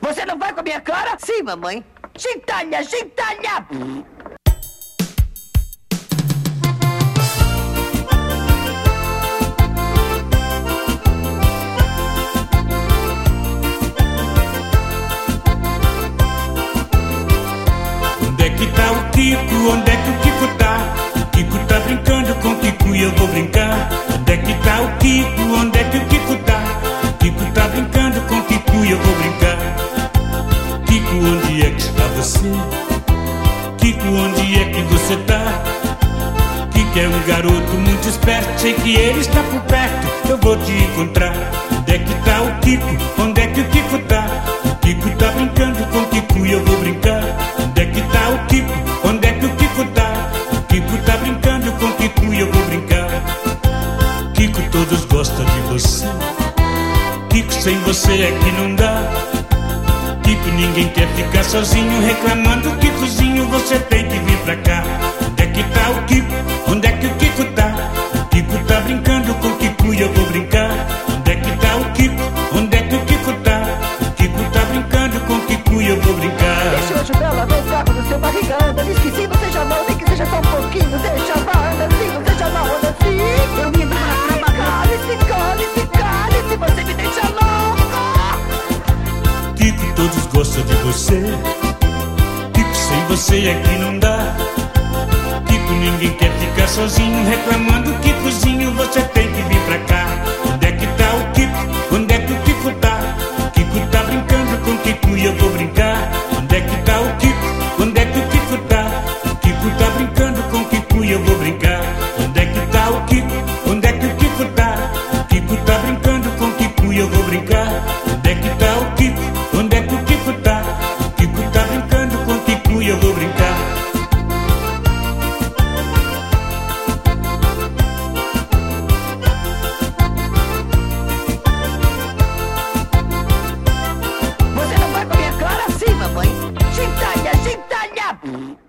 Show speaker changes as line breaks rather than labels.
Você não vai com a minha cara?
Sim, mamãe.
Gentalha, gentalha!
Onde é que tá o Kiko? Onde é que o Kiko tá? O Kiko tá brincando com o Kiko e eu vou brincar. Onde é que tá o Kiko? Onde é que o Kiko tá? O Kiko tá brincando com o Kiko e eu vou brincar. Kiko, onde é que está você? Kiko, onde é que você tá? Kiko é um garoto muito esperto, sei que ele está por perto, eu vou te encontrar. Onde é que tá o Kiko? Onde é que o Kiko tá? O Kiko tá brincando com o Kiko e eu vou brincar. Onde é que tá o Kiko? Onde é que o Kiko tá? O Kiko tá brincando com o Kiko e eu vou brincar. Kiko, todos gostam de você. Kiko, sem você é que não dá. Kiko, ninguém quer ficar sozinho reclamando. Kikozinho, você tem que vir pra cá. Onde é que tá o Kiko? Onde é que o Kiko tá? O Kiko tá brincando com o Kiko e eu vou brincar. Onde é que tá o Kiko? Onde é que o Kiko tá? O Kiko tá brincando com o Kiko e eu vou brincar.
Deixa eu ajudar a lavar o carro do seu barriga. Anda, diz que sim, você já não, nem que seja só um pouquinho. Deixa a anda assim, você já não, anda assim. Eu me embalo, cale-se, cale-se, você me deixa louco.
Kiko, todos gostam de você. Kiko, sem você é que não dá. Kiko, ninguém quer ficar sozinho reclamando. Kikozinho, você tem que vir pra cá. Onde é que tá o Kiko? Onde é que o Kiko tá? O Kiko tá brincando com o Kiko e eu vou brincar. Onde é que tá o Kiko? Onde é que o Kiko tá? O Kiko tá brincando com o Kiko e eu vou brincar. Onde é que tá o Kiko? Onde é que o Kiko tá? O Kiko tá brincando com o Kiko e eu vou brincar. Onde é que tá o Kiko? Onde é que o Kiko tá? O Kiko tá brincando com o Kiko e eu vou brincar.
Você não vai com a minha cara?
Sim, mamãe.
Gentalha, gentalha!